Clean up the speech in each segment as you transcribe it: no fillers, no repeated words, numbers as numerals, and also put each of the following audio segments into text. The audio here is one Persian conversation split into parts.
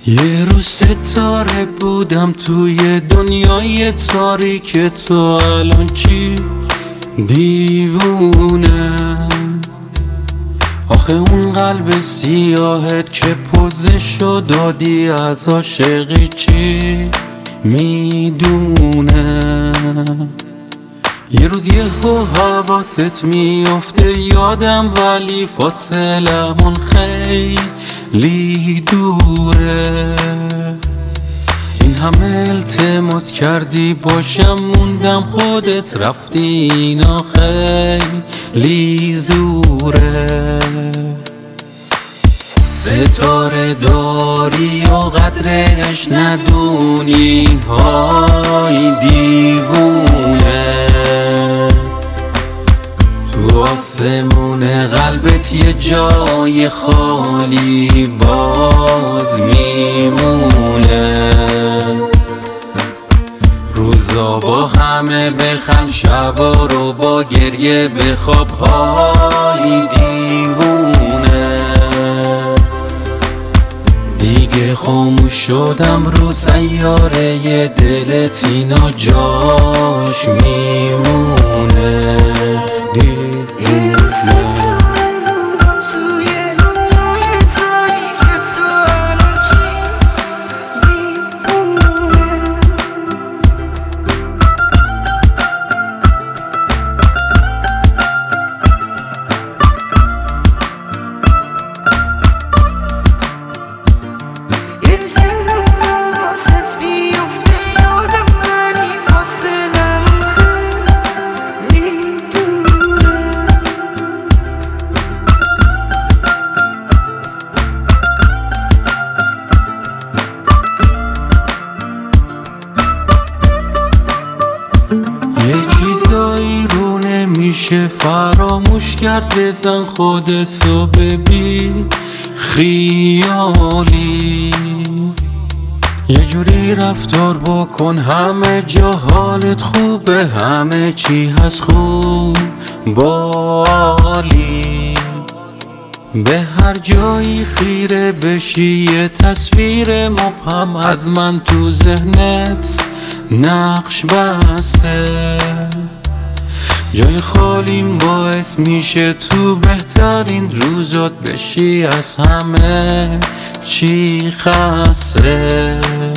یه روز ستاره بودم توی دنیای تاریک، تو الان چی دیوونه؟ آخه اون قلب سیاهت که پوزشو دادی از عاشقی چی میدونه؟ یه روز یهو حواست میافته یادم، ولی فاصلمون خیلی دوره. این همه التماس کردی باشم موندم، خودت رفتی اینا خیلی زوره. ستاره داری و قدرش ندونی، های دیوونه. تو آسمون قلبت یه جای خالی باز میمونه. روزا با همه بخند، شبا رو با گریه بخواب، های دیوونه. دیگه خاموش شدم رو سیاره دلت، اینا جاش میمونه دیوونه. یه چیزایی رو نمیشه فراموش کرد، بزن خودتو ببین خیالی. یه جوری رفتار بکن همه جا حالت خوبه، همه چی هست خوب بالی. به هر جایی خیره بشی یه تصویر مبهم از من تو ذهنت نقش بسته. جای خالیم باعث میشه تو بهترین روزات بشی از همه چی خسته.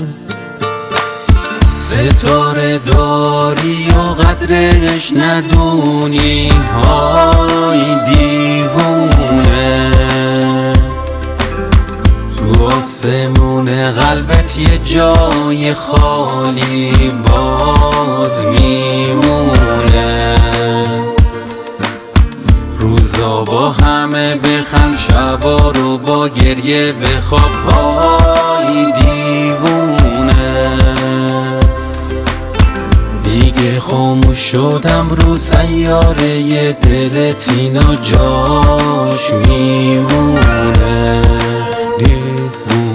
ستاره داری و قدرش ندونی، های دیوونه. تو آسمون قلبت یه جای خالی باز میمونه. روزا با همه بخند، شبا رو با گریه بخواب، های دیوونه. دیگه خاموش شدم رو سیاره دلت، اینا جاش میمونه دیوونه.